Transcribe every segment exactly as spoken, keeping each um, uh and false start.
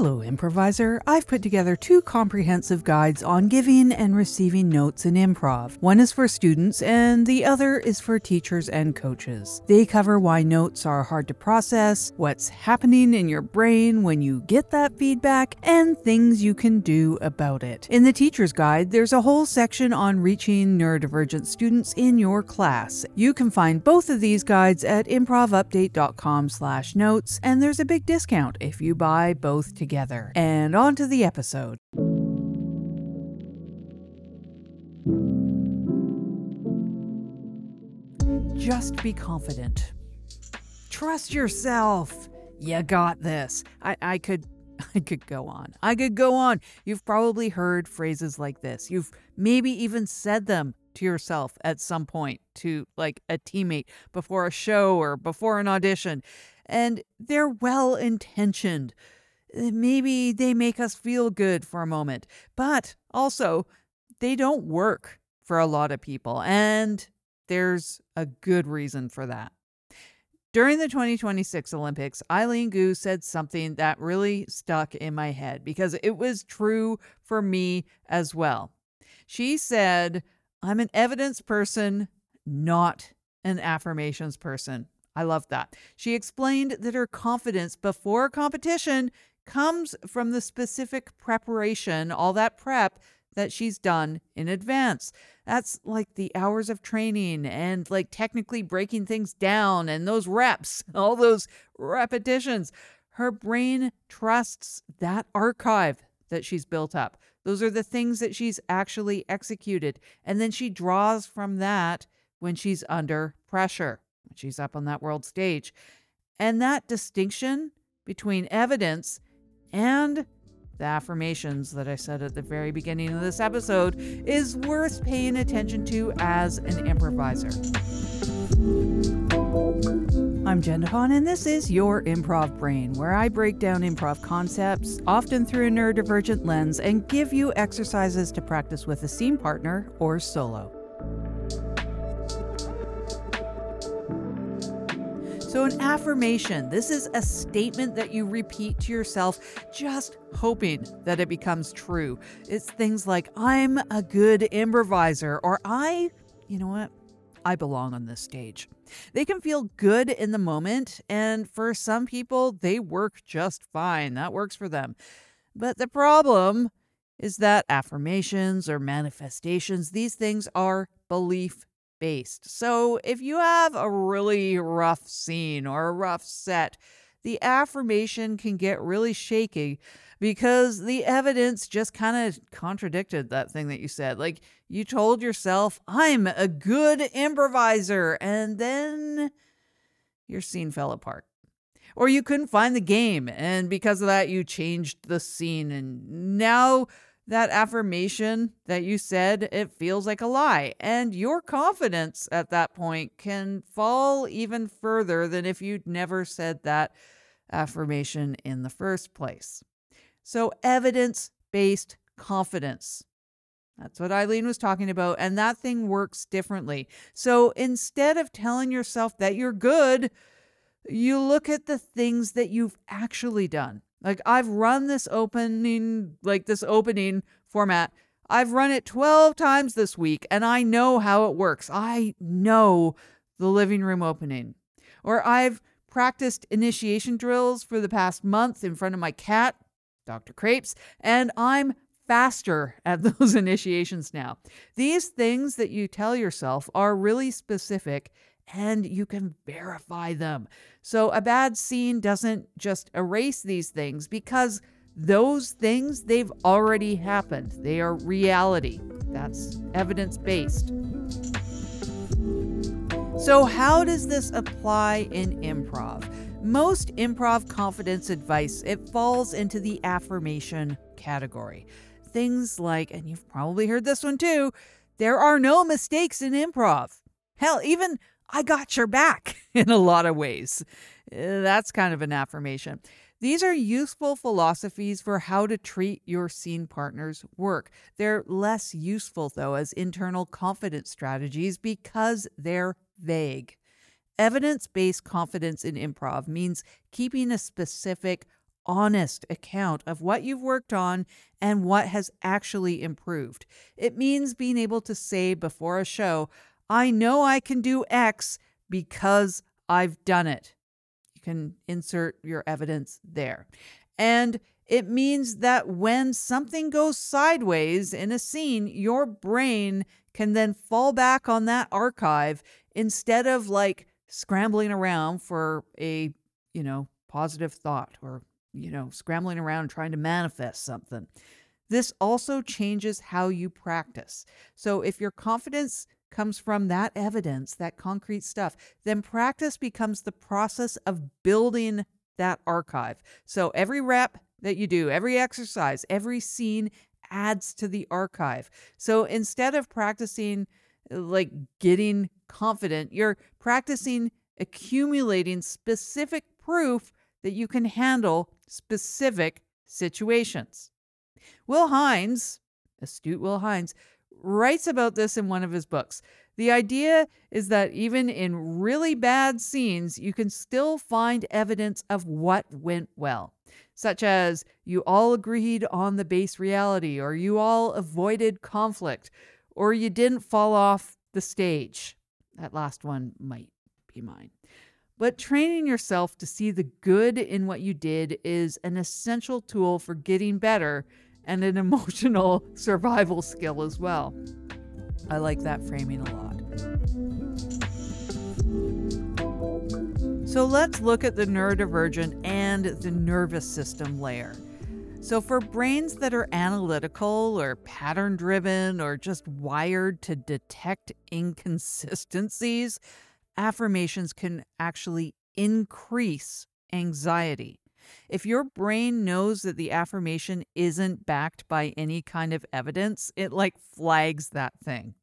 Hello, improviser. I've put together two comprehensive guides on giving and receiving notes in improv. One is for students and the other is for teachers and coaches. They cover why notes are hard to process, what's happening in your brain when you get that feedback, and things you can do about it. In the teacher's guide, there's a whole section on reaching neurodivergent students in your class. You can find both of these guides at improvupdate.com slash notes, and there's a big discount if you buy both together. And on to the episode. Just be confident. Trust yourself. You got this. I, I could I could go on. I could go on. You've probably heard phrases like this. You've maybe even said them to yourself at some point, to like a teammate before a show or before an audition. And they're well-intentioned. Maybe they make us feel good for a moment, but also they don't work for a lot of people, and there's a good reason for that. During the twenty twenty-six Olympics, Eileen Gu said something that really stuck in my head because it was true for me as well. She said, "I'm an evidence person, not an affirmations person." I love that. She explained that her confidence before competition comes from the specific preparation, all that prep that she's done in advance. That's like the hours of training and like technically breaking things down and those reps, all those repetitions. Her brain trusts that archive that she's built up. Those are the things that she's actually executed. And then she draws from that when she's under pressure, when she's up on that world stage. And that distinction between evidence and the affirmations that I said at the very beginning of this episode is worth paying attention to as an improviser. I'm Jen DeHaan, and this is Your Improv Brain, where I break down improv concepts, often through a neurodivergent lens, and give you exercises to practice with a scene partner or solo. So an affirmation, this is a statement that you repeat to yourself, just hoping that it becomes true. It's things like, I'm a good improviser, or I, you know what, I belong on this stage. They can feel good in the moment, and for some people, they work just fine. That works for them. But the problem is that affirmations or manifestations, these things are belief based. So if you have a really rough scene or a rough set, the affirmation can get really shaky because the evidence just kind of contradicted that thing that you said. Like you told yourself, I'm a good improviser, and then your scene fell apart. Or you couldn't find the game, and because of that, you changed the scene, and now that affirmation that you said, it feels like a lie. And your confidence at that point can fall even further than if you'd never said that affirmation in the first place. So evidence-based confidence. That's what Eileen was talking about. And that thing works differently. So instead of telling yourself that you're good, you look at the things that you've actually done. Like I've run this opening, like this opening format. I've run it twelve times this week and I know how it works. I know the living room opening. Or I've practiced initiation drills for the past month in front of my cat, Doctor Crepes, and I'm faster at those initiations now. These things that you tell yourself are really specific and you can verify them. So a bad scene doesn't just erase these things because those things, they've already happened. They are reality. That's evidence-based. So how does this apply in improv? Most improv confidence advice, it falls into the affirmation category. Things like, and you've probably heard this one too, there are no mistakes in improv. Hell, even I got your back in a lot of ways. That's kind of an affirmation. These are useful philosophies for how to treat your scene partner's work. They're less useful, though, as internal confidence strategies because they're vague. Evidence-based confidence in improv means keeping a specific honest account of what you've worked on and what has actually improved. It means being able to say before a show, I know I can do X because I've done it. You can insert your evidence there. And it means that when something goes sideways in a scene, your brain can then fall back on that archive instead of like scrambling around for a, you know, positive thought or, you know, scrambling around trying to manifest something. This also changes how you practice. So if your confidence comes from that evidence, that concrete stuff, then practice becomes the process of building that archive. So every rep that you do, every exercise, every scene adds to the archive. So instead of practicing like getting confident, you're practicing accumulating specific proof that you can handle specific situations. Will Hines, astute Will Hines, writes about this in one of his books. The idea is that even in really bad scenes, you can still find evidence of what went well, such as you all agreed on the base reality, or you all avoided conflict, or you didn't fall off the stage. That last one might be mine. But training yourself to see the good in what you did is an essential tool for getting better and an emotional survival skill as well. I like that framing a lot. So let's look at the neurodivergent and the nervous system layer. So for brains that are analytical or pattern driven or just wired to detect inconsistencies, affirmations can actually increase anxiety. If your brain knows that the affirmation isn't backed by any kind of evidence, it like flags that thing.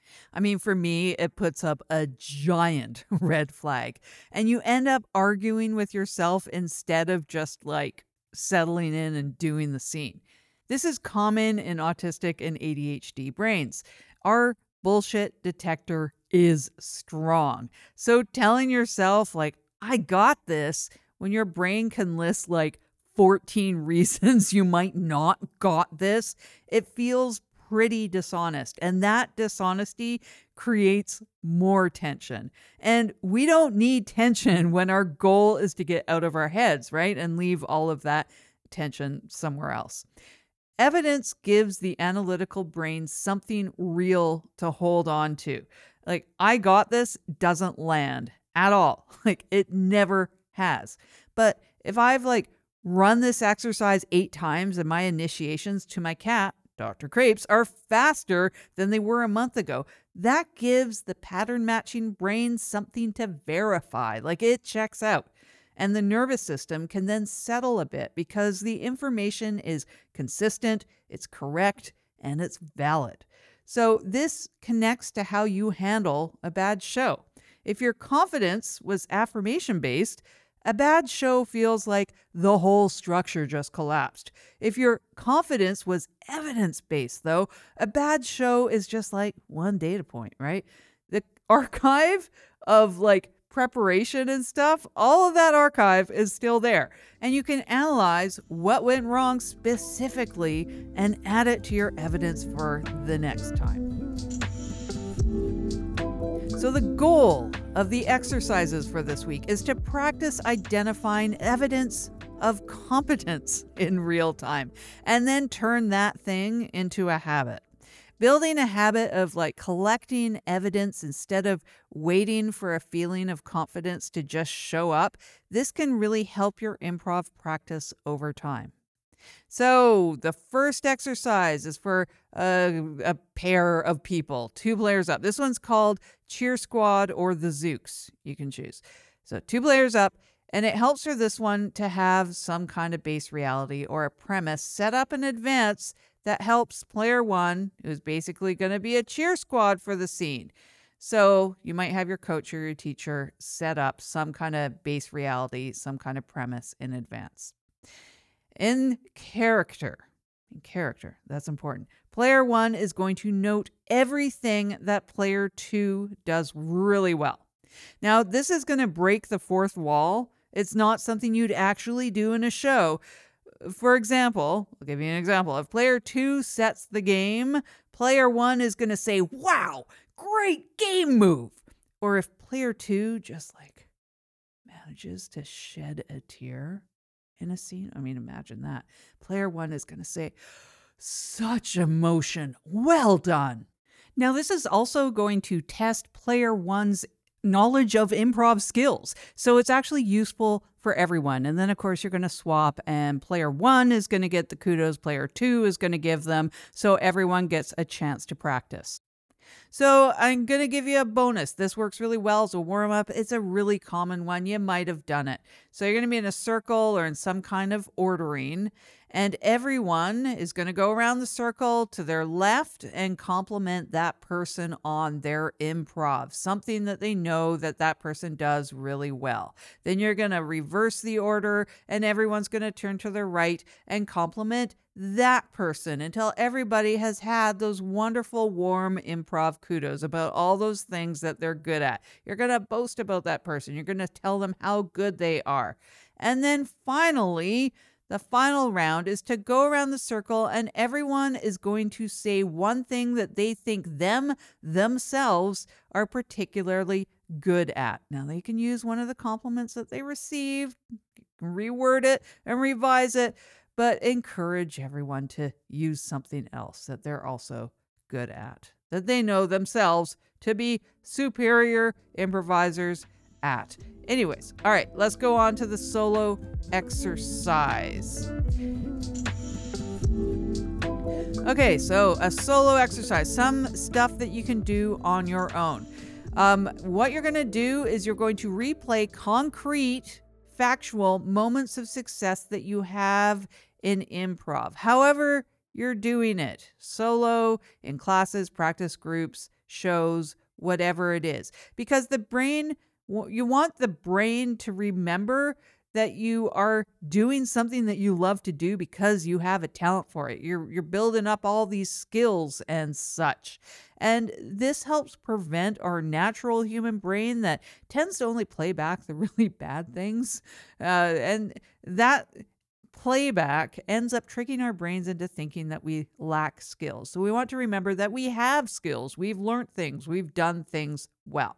I mean, for me, it puts up a giant red flag, and you end up arguing with yourself instead of just like settling in and doing the scene. This is common in autistic and A D H D brains. Our bullshit detector is strong. So telling yourself like, I got this, when your brain can list like fourteen reasons you might not got this, it feels pretty dishonest. And that dishonesty creates more tension. And we don't need tension when our goal is to get out of our heads, right? And leave all of that tension somewhere else. Evidence gives the analytical brain something real to hold on to. Like, I got this doesn't land at all. Like, it never has. But if I've like run this exercise eight times and my initiations to my cat, Doctor Crepes, are faster than they were a month ago, that gives the pattern matching brain something to verify. Like, it checks out. And the nervous system can then settle a bit because the information is consistent, it's correct, and it's valid. So this connects to how you handle a bad show. If your confidence was affirmation-based, a bad show feels like the whole structure just collapsed. If your confidence was evidence-based, though, a bad show is just like one data point, right? The archive of like preparation and stuff, all of that archive is still there. And you can analyze what went wrong specifically and add it to your evidence for the next time. So the goal of the exercises for this week is to practice identifying evidence of competence in real time and then turn that thing into a habit. Building a habit of like collecting evidence instead of waiting for a feeling of confidence to just show up, this can really help your improv practice over time. So the first exercise is for a, a pair of people, two players up. This one's called Cheer Squad or the Zooks. You can choose. So two players up, and it helps for this one to have some kind of base reality or a premise set up in advance that helps player one, who's basically going to be a cheer squad for the scene. So you might have your coach or your teacher set up some kind of base reality, some kind of premise in advance. In character, in character, that's important. Player one is going to note everything that player two does really well. Now, this is going to break the fourth wall It's not something you'd actually do in a show. For example, I'll give you an example. If player two sets the game, player one is going to say, wow, great game move. Or if player two just like manages to shed a tear in a scene, I mean, imagine that. Player one is going to say, such emotion, well done. Now, this is also going to test player one's knowledge of improv skills. So it's actually useful for everyone. And then, of course, you're going to swap, and player one is going to get the kudos, player two is going to give them, so everyone gets a chance to practice. So I'm going to give you a bonus. This works really well as a warm-up. It's a really common one. You might have done it. So you're going to be in a circle or in some kind of ordering, and everyone is going to go around the circle to their left and compliment that person on their improv, something that they know that that person does really well. Then you're going to reverse the order, and everyone's going to turn to their right and compliment that person until everybody has had those wonderful, warm improv kudos about all those things that they're good at. You're going to boast about that person. You're going to tell them how good they are. And then finally, the final round is to go around the circle, and everyone is going to say one thing that they think them themselves are particularly good at. Now, they can use one of the compliments that they received, reword it and revise it, but encourage everyone to use something else that they're also good at, that they know themselves to be superior improvisers at. Anyways, all right, let's go on to the solo exercise. Okay, so a solo exercise, some stuff that you can do on your own. Um, what you're going to do is you're going to replay concrete, factual moments of success that you have in improv. However you're doing it, solo, in classes, practice groups, shows, whatever it is. Because the brain, you want the brain to remember that you are doing something that you love to do because you have a talent for it. You're you're building up all these skills and such. And this helps prevent our natural human brain that tends to only play back the really bad things. Uh, and that playback ends up tricking our brains into thinking that we lack skills. So we want to remember that we have skills. We've learned things. We've done things well.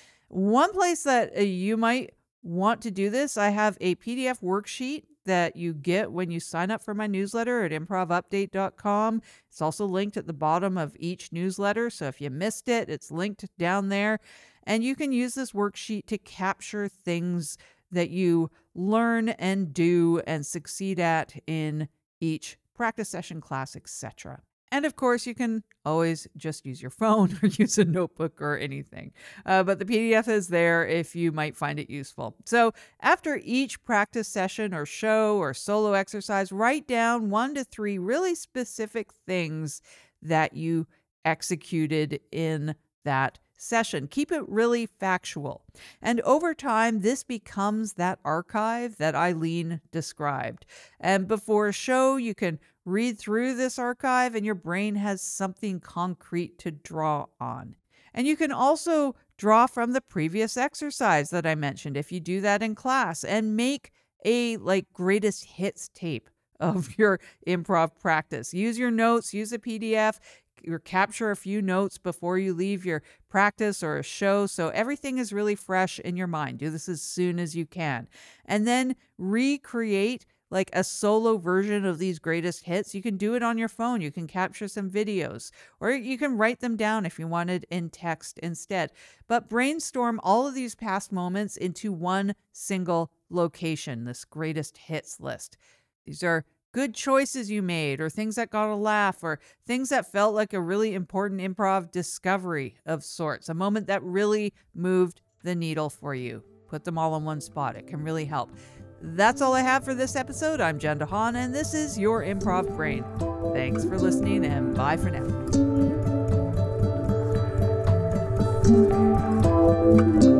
One place that uh, you might want to do this, I have a P D F worksheet that you get when you sign up for my newsletter at improv update dot com. It's also linked at the bottom of each newsletter. So if you missed it, it's linked down there. And you can use this worksheet to capture things that you learn and do and succeed at in each practice session, class, et cetera. And of course, you can always just use your phone or use a notebook or anything. Uh, but the P D F is there if you might find it useful. So after each practice session or show or solo exercise, write down one to three really specific things that you executed in that session. Keep it really factual. And over time, this becomes that archive that Eileen described. And before a show, you can read through this archive and your brain has something concrete to draw on. And you can also draw from the previous exercise that I mentioned if you do that in class, and make a like greatest hits tape of your improv practice. Use your notes, use a P D F, or capture a few notes before you leave your practice or a show, so everything is really fresh in your mind. Do this as soon as you can. And then recreate like a solo version of these greatest hits. You can do it on your phone. You can capture some videos, or you can write them down if you wanted in text instead. But brainstorm all of these past moments into one single location, this greatest hits list. These are good choices you made, or things that got a laugh, or things that felt like a really important improv discovery of sorts, a moment that really moved the needle for you. Put them all in one spot. It can really help. That's all I have for this episode. I'm Jen DeHaan, and this is Your Improv Brain. Thanks for listening, and bye for now.